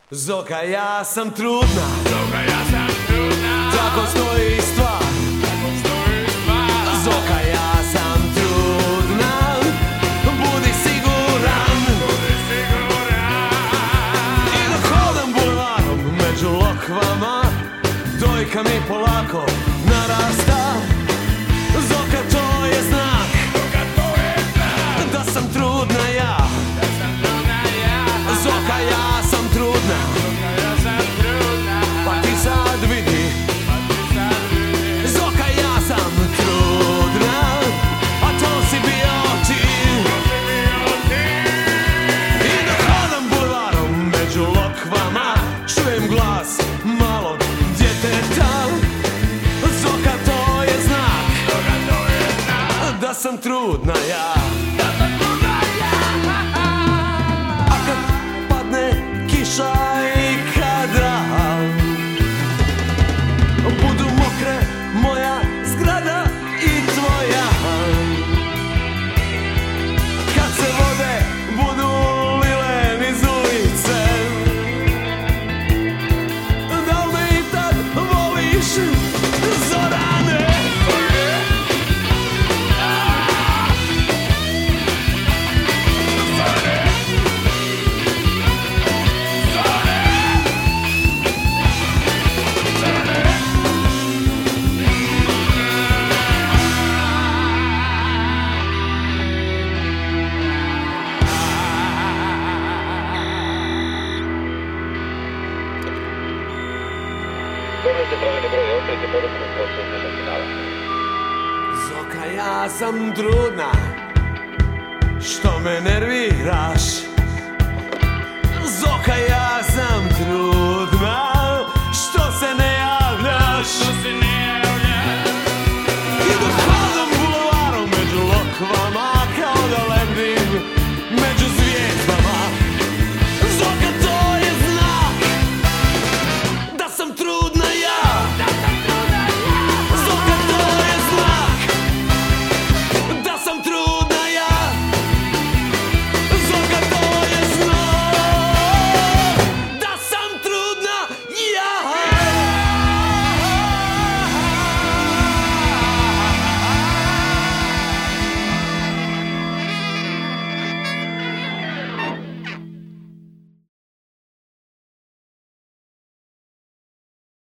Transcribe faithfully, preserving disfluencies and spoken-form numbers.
Zoka, ja sam trudna, Zoka, ja sam trudna, tako stoji stvar. tako stoji stvar. Zoka, ja sam trudna, budi siguran, Budi siguran. I dok hodam bulevarom među lokvama, dojka mi polako narasta. Zoka, to je znak, Zoka, to je znak, da sam trudna ja. da sam trudna ja. Zoka, ja sam trudna, Zoka, ja sam trudna, pa ti sad vidi. pa ti sad vidi. Zoka, ja sam trudna, a to si bio ti. To si bio ti. I dok hodam bulevarom među lokvama, čujem glas malog djeteta. Zoka, to je znak, Zoka, to je znak, da sam trudna ja. da sam trudna ja. A kad padne kiša i kada budu mokre moja zgrada i tvoja, kad se vode budu lile niz ulice, da li me i tad voliš, Zorane? Zoka, ja sam trudna, što me nerviraš. Zoka, ja sam trudna.